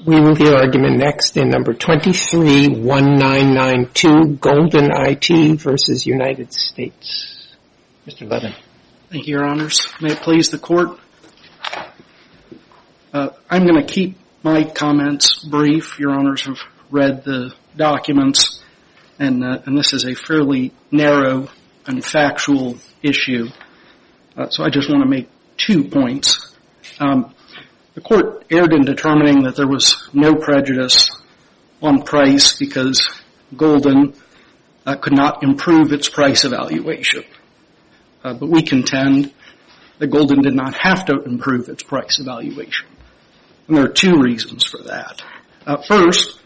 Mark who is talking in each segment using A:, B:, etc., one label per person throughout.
A: We will hear argument next in number 23-1992, Golden IT versus United States. Mr. Levin.
B: Thank you, Your Honors. May it please the Court? I'm going to keep my comments brief. Your Honors have read the documents, and this is a fairly narrow and factual issue. So I just want to make 2 points. The Court erred in determining that there was no prejudice on price because Golden could not improve its price evaluation. But we contend that Golden did not have to improve its price evaluation. And there are 2 reasons for that. First,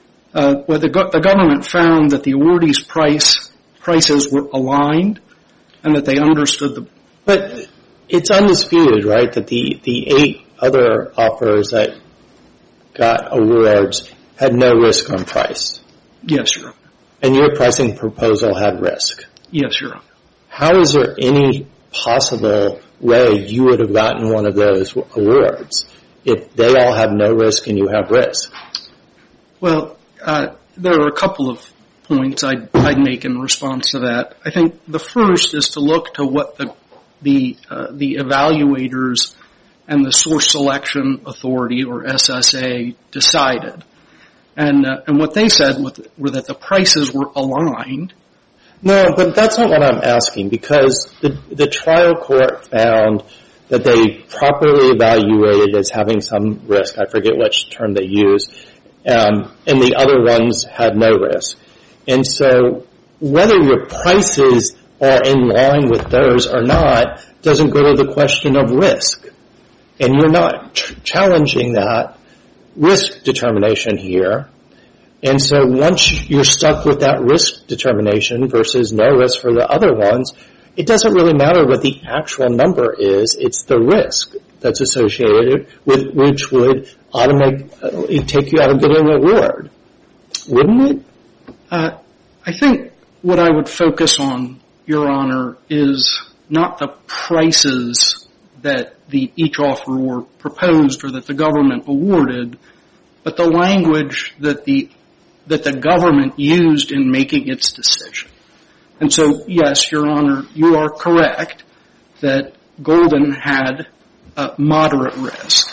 B: the government found that the awardees' prices were aligned and that they understood the...
C: But it's undisputed, right, that the 8 other offers that got awards had no risk on price.
B: Yes, Your Honor.
C: And your pricing proposal had risk.
B: Yes, Your Honor.
C: How is there any possible way you would have gotten one of those awards if they all have no risk and you have risk? Well,
B: there are a couple of points I'd make in response to that. I think the first is to look to what the evaluators and the Source Selection Authority, or SSA, decided. And what they said were that the prices were aligned.
C: No, but that's not what I'm asking, because the trial court found that they properly evaluated as having some risk. I forget which term they used. And the other ones had no risk. And so whether your prices are in line with theirs or not doesn't go to the question of risk. And you're not challenging that risk determination here. And so once you're stuck with that risk determination versus no risk for the other ones, it doesn't really matter what the actual number is. It's the risk that's associated with which would automatically take you out of getting an award. Wouldn't it?
B: I think what I would focus on, Your Honor, is not the prices that each offeror proposed or that the government awarded, but the language that the government used in making its decision. And so, yes, Your Honor, you are correct that Golden had moderate risk.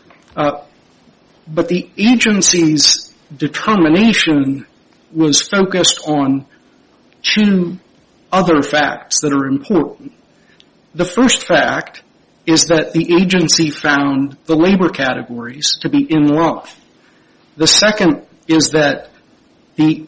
B: But the agency's determination was focused on 2 other facts that are important. The first fact is that the agency found the labor categories to be in line. The second is that the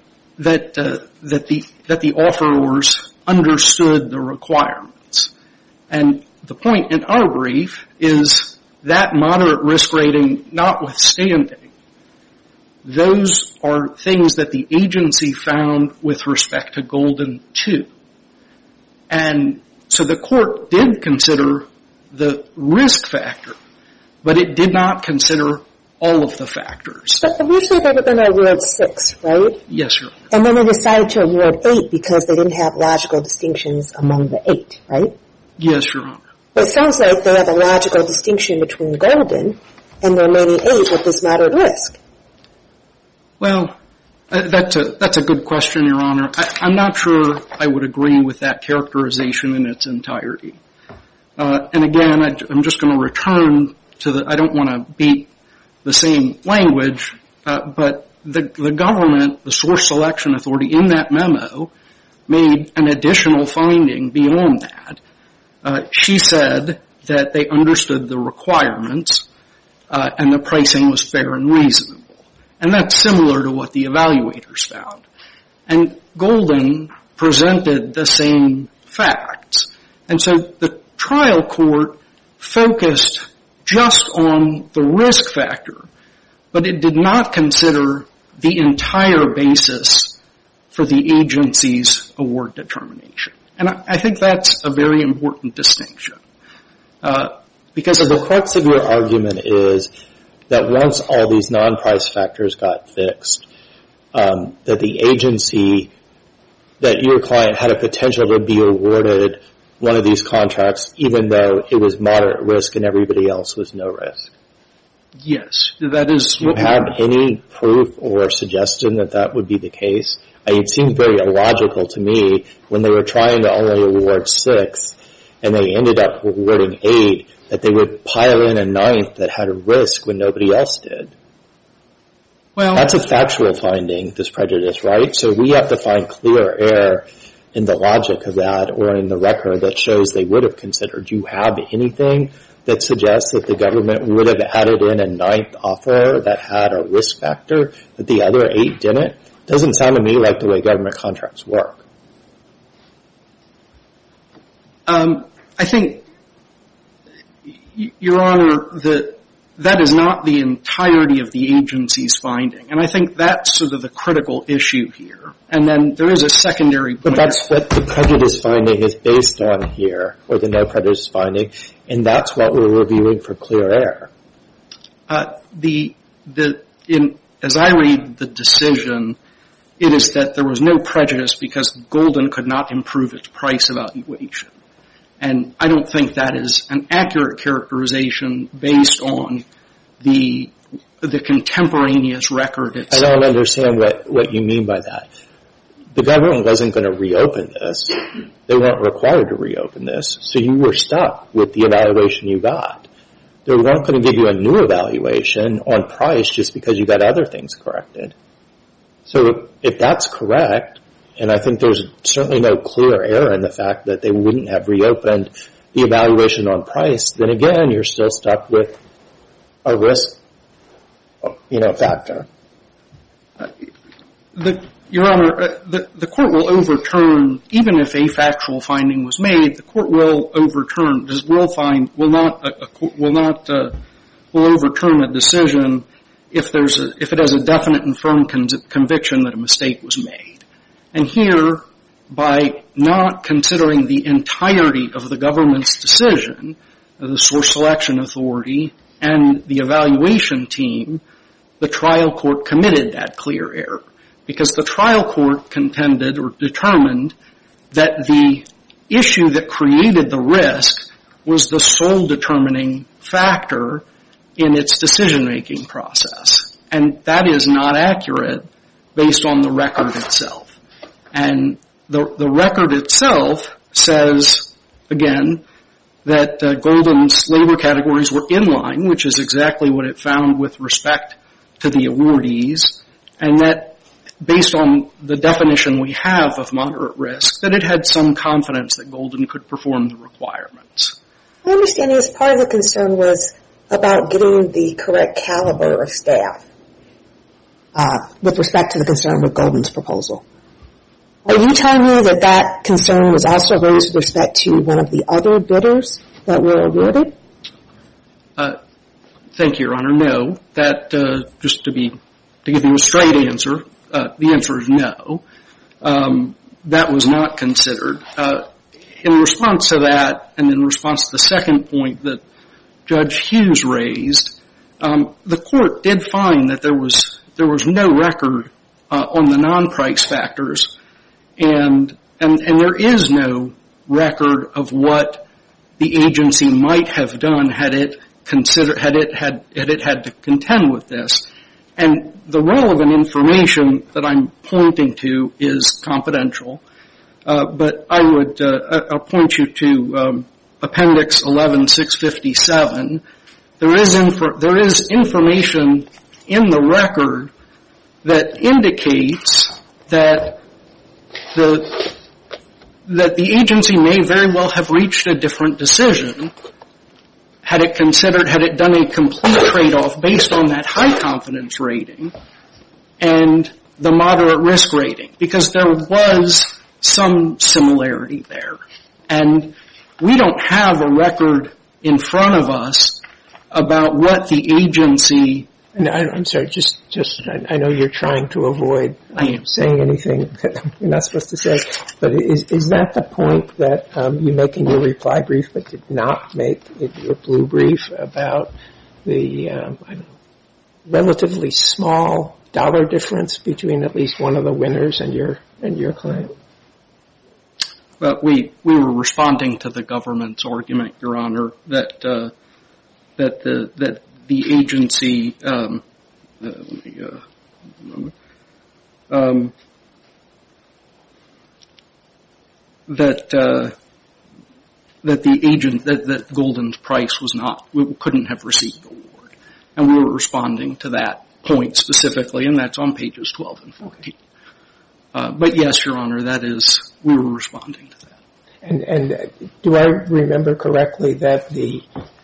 B: offerors understood the requirements. And the point in our brief is that moderate risk rating notwithstanding, those are things that the agency found with respect to Golden too. And so the court did consider the risk factor, but it did not consider all of the factors.
D: But originally they were going to award 6, right?
B: Yes, Your Honor.
D: And then they decided to award 8 because they didn't have logical distinctions among the 8, right?
B: Yes, Your Honor.
D: But it sounds like they have a logical distinction between Golden and the remaining 8 with this moderate risk.
B: Well, that's a good question, Your Honor. I'm not sure I would agree with that characterization in its entirety. And again, I'm just going to return to I don't want to beat the same language, but the government, the Source Selection Authority, in that memo, made an additional finding beyond that. She said that they understood the requirements and the pricing was fair and reasonable. And that's similar to what the evaluators found. And Golden presented the same facts. And so the trial court focused just on the risk factor, but it did not consider the entire basis for the agency's award determination. And I think that's a very important distinction.
C: Because the crux of your argument is that once all these non-price factors got fixed, that the agency, that your client had a potential to be awarded one of these contracts, even though it was moderate risk and everybody else was no risk.
B: Yes, that is.
C: Do you have any proof or suggestion that that would be the case? It seems very illogical to me when they were trying to only award 6 and they ended up awarding 8 that they would pile in a 9th that had a risk when nobody else did.
B: Well,
C: that's a factual finding, this prejudice, right? So we have to find clear error in the logic of that or in the record that shows they would have considered. Do you have anything that suggests that the government would have added in a 9th offer that had a risk factor that the other 8 didn't? Doesn't sound to me like the way government contracts work.
B: I think, Your Honor, that is not the entirety of the agency's finding. And I think that's sort of the critical issue here. And then there is a secondary point.
C: But that's what the prejudice finding is based on here, or the no prejudice finding, and that's what we're reviewing for clear error.
B: As I read the decision, it is that there was no prejudice because Golden could not improve its price evaluation. And I don't think that is an accurate characterization based on the contemporaneous record itself.
C: I don't understand what you mean by that. The government wasn't going to reopen this. They weren't required to reopen this. So you were stuck with the evaluation you got. They weren't going to give you a new evaluation on price just because you got other things corrected. So if that's correct, and I think there's certainly no clear error in the fact that they wouldn't have reopened the evaluation on price, then again, you're still stuck with a risk, factor.
B: Your Honor, the court will overturn, even if a factual finding was made, the court will overturn, will overturn a decision if it has a definite and firm conviction that a mistake was made. And here, by not considering the entirety of the government's decision, the source selection authority and the evaluation team, the trial court committed that clear error. Because the trial court contended or determined that the issue that created the risk was the sole determining factor in its decision-making process. And that is not accurate based on the record itself. And the record itself says, again, that Golden's labor categories were in line, which is exactly what it found with respect to the awardees, and that based on the definition we have of moderate risk, that it had some confidence that Golden could perform the requirements.
D: My understanding is part of the concern was about getting the correct caliber of staff with respect to the concern with Golden's proposal. Are you telling me that that concern was also raised with respect to one of the other bidders that were awarded?
B: Thank you, Your Honor. No. That, just to give you a straight answer, the answer is no. That was not considered. In response to that, and in response to the second point that Judge Hughes raised, the court did find that there was no record on the non-price factors, and there is no record of what the agency might have done had it had to contend with this. And the relevant information that I'm pointing to is confidential, but I'll point you to Appendix 11-657. There is information in the record that indicates that the agency may very well have reached a different decision had it done a complete trade-off based on that high confidence rating and the moderate risk rating, because there was some similarity there. And we don't have a record in front of us about what the agency...
A: I'm sorry, I know you're trying to avoid saying anything that you're not supposed to say, but is that the point that you make in your reply brief but did not make in your blue brief about the relatively small dollar difference between at least one of the winners and your client?
B: Well, we were responding to the government's argument, Your Honor, that the agency that Golden's price couldn't have received the award, and we were responding to that point specifically, and that's on pages 12 and 14. But yes, Your Honor, we were responding to that.
A: And do I remember correctly that the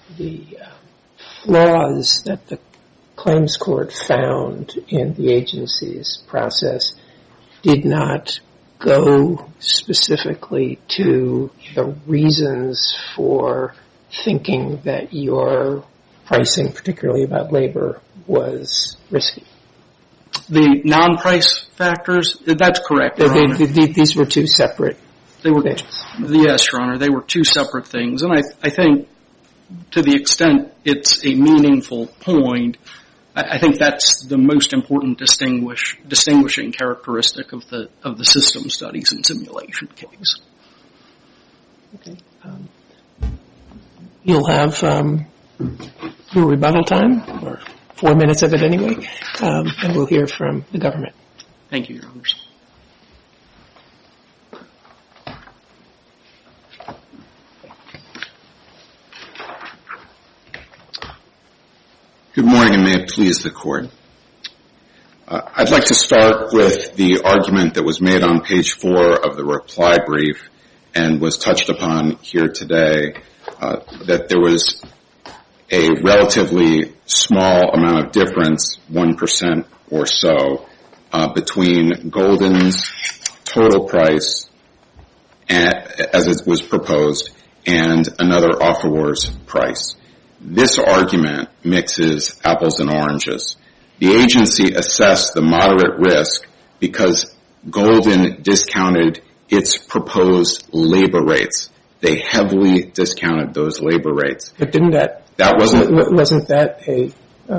A: flaws that the claims court found in the agency's process did not go specifically to the reasons for thinking that your pricing, particularly about labor, was risky?
B: The non-price factors, that's correct, Your Honor.
A: These were two separate things.
B: Yes, Your Honor, they were two separate things. And I think to the extent it's a meaningful point, I think that's the most important distinguishing characteristic of the system studies and simulation case.
A: Okay. You'll have your rebuttal time, or 4 minutes of it anyway, and we'll hear from the government.
B: Thank you, Your Honors.
E: Good morning, and may it please the Court. I'd like to start with the argument that was made on page 4 of the reply brief and was touched upon here today, that there was a relatively small amount of difference, 1% or so, between Golden's total price as it was proposed and another offeror's price. This argument mixes apples and oranges. The agency assessed the moderate risk because Golden discounted its proposed labor rates. They heavily discounted those labor rates.
A: But wasn't that a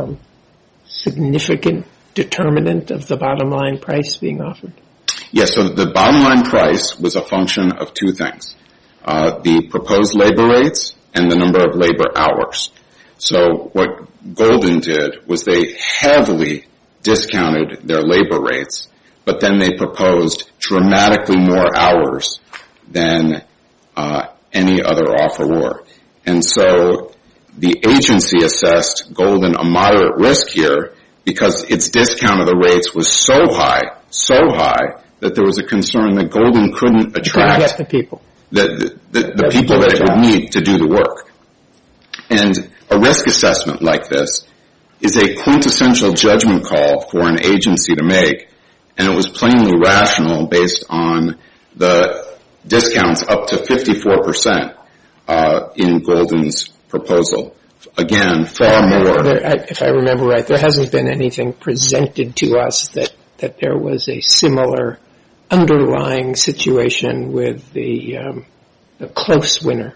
A: significant determinant of the bottom line price being offered?
E: Yes, so the bottom line price was a function of two things. The proposed labor rates and the number of labor hours. So what Golden did was they heavily discounted their labor rates, but then they proposed dramatically more hours than any other offeror. And so the agency assessed Golden a moderate risk here because its discount of the rates was so high that there was a concern that Golden couldn't attract
A: the people.
E: The people that it would need to do the work. And a risk assessment like this is a quintessential judgment call for an agency to make, and it was plainly rational based on the discounts up to 54% in Golden's proposal. Again, far more.
A: If I remember right, there hasn't been anything presented to us that there was a similar underlying situation with the close winner.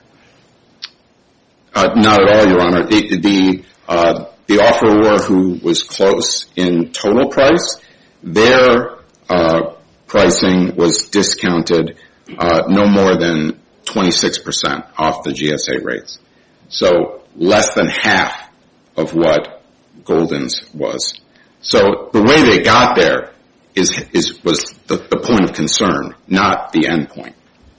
E: Not at all, Your Honor. The offeror who was close in total price, their pricing was discounted no more than 26% off the GSA rates. So less than half of what Golden's was. So the way they got there was the point of concern, not the end point.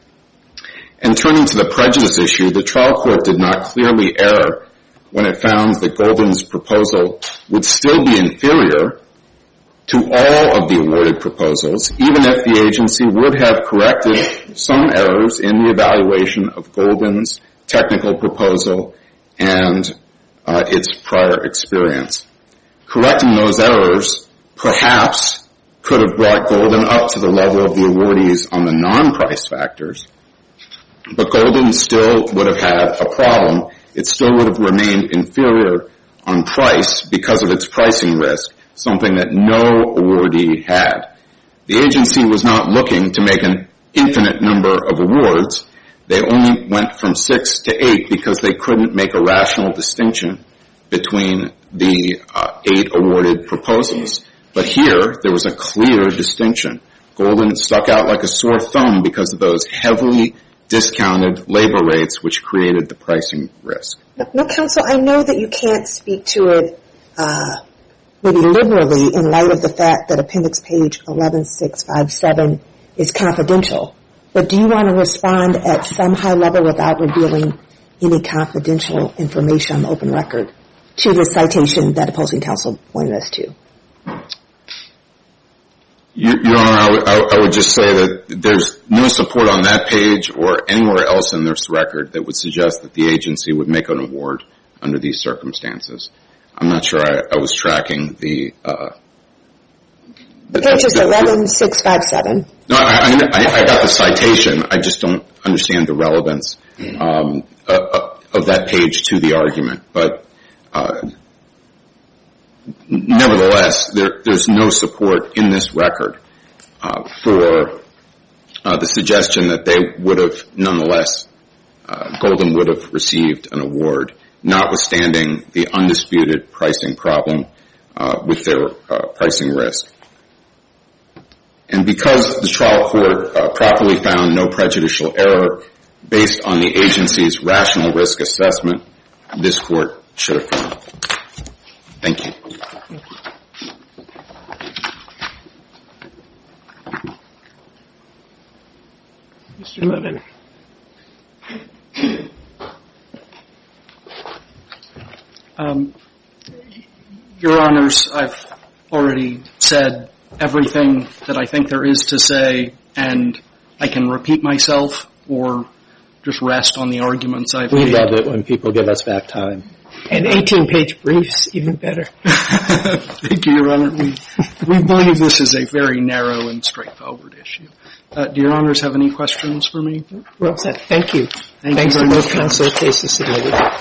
E: And turning to the prejudice issue, the trial court did not clearly err when it found that Golden's proposal would still be inferior to all of the awarded proposals, even if the agency would have corrected some errors in the evaluation of Golden's technical proposal and its prior experience. Correcting those errors perhaps could have brought Golden up to the level of the awardees on the non-price factors, but Golden still would have had a problem. It still would have remained inferior on price because of its pricing risk, something that no awardee had. The agency was not looking to make an infinite number of awards. They only went from 6 to 8 because they couldn't make a rational distinction between the 8 awarded proposals. But here, there was a clear distinction. Golden stuck out like a sore thumb because of those heavily discounted labor rates which created the pricing risk.
D: No, counsel, I know that you can't speak to it maybe liberally in light of the fact that appendix page 11657 is confidential. But do you want to respond at some high level without revealing any confidential information on the open record to the citation that opposing counsel pointed us to?
E: Your Honor, I would just say that there's no support on that page or anywhere else in this record that would suggest that the agency would make an award under these circumstances. I'm not sure I was tracking the
D: page is 11657.
E: No, I got the citation. I just don't understand the relevance of that page to the argument. But nevertheless, there's no support in this record for the suggestion that they would have, nonetheless, Golden would have received an award, notwithstanding the undisputed pricing problem with their pricing risk. And because the trial court properly found no prejudicial error based on the agency's rational risk assessment, this court should affirm. Thank you.
A: Mr. Levin.
B: Your Honors, I've already said everything that I think there is to say, and I can repeat myself or just rest on the arguments I've made.
C: We love it when people give us back time.
A: And 18-page briefs, even better.
B: Thank you, Your Honor. We believe this is a very narrow and straightforward issue. Do Your Honors have any questions for me?
A: Well said. Thank you.
B: Thanks
A: to both counsel. Case is submitted.